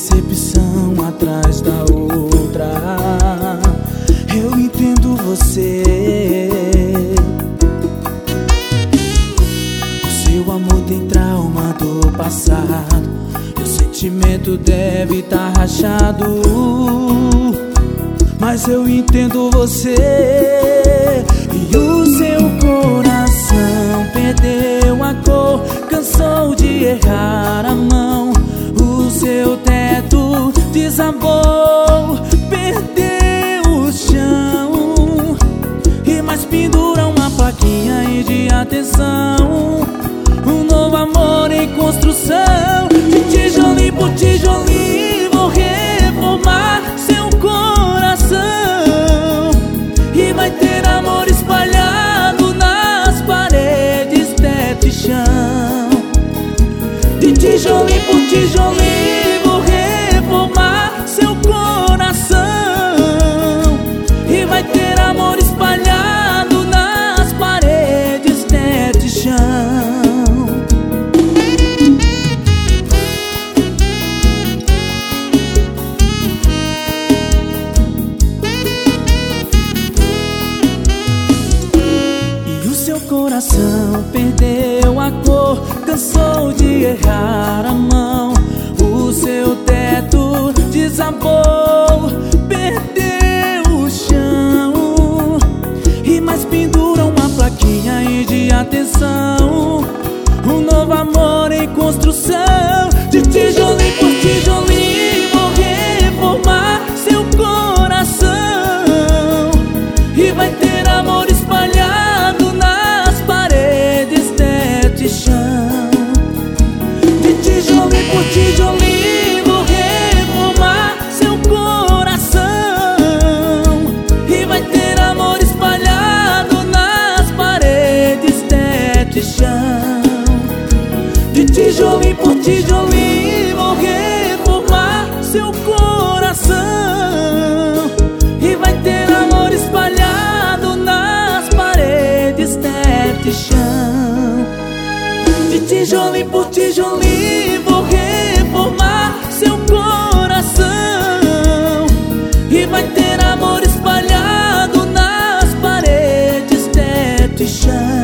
decepção atrás da outra. Eu entendo você. O seu amor tem trauma do passado, e o sentimento deve tá rachado. Mas eu entendo você. E o seu coração perdeu a cor, cansou de errar a mão. O seu teto desabou, perdeu o chão. E mais pendura uma plaquinha aí de atenção. Um novo amor em construção. De tijolinho por tijolinho vou reformar seu coração. E vai ter amor espalhado nas paredes, teto e chão. De tijolinho por tijolinho vou reformar seu coração. E vai ter amor espalhado nas paredes, teto e chão. E o seu coração perdeu a cor, cansou de errar a mão. O seu teto desabou, perdeu o chão. E mais pendura uma plaquinha aí de atenção. Um novo amor em construção. De tijolinho por tijolinho vou reformar seu coração. E vai ter amor espalhado nas paredes, teto e chão. De tijolinho por tijolinho vou reformar seu coração. E vai ter amor espalhado nas paredes, teto e chão. De tijolinho por tijolinho vou reformar seu coração. E vai ter amor espalhado nas paredes, teto e chão. De tijolinho por tijolinho vou reformar seu coração. E vai ter amor espalhado nas paredes, teto e chão.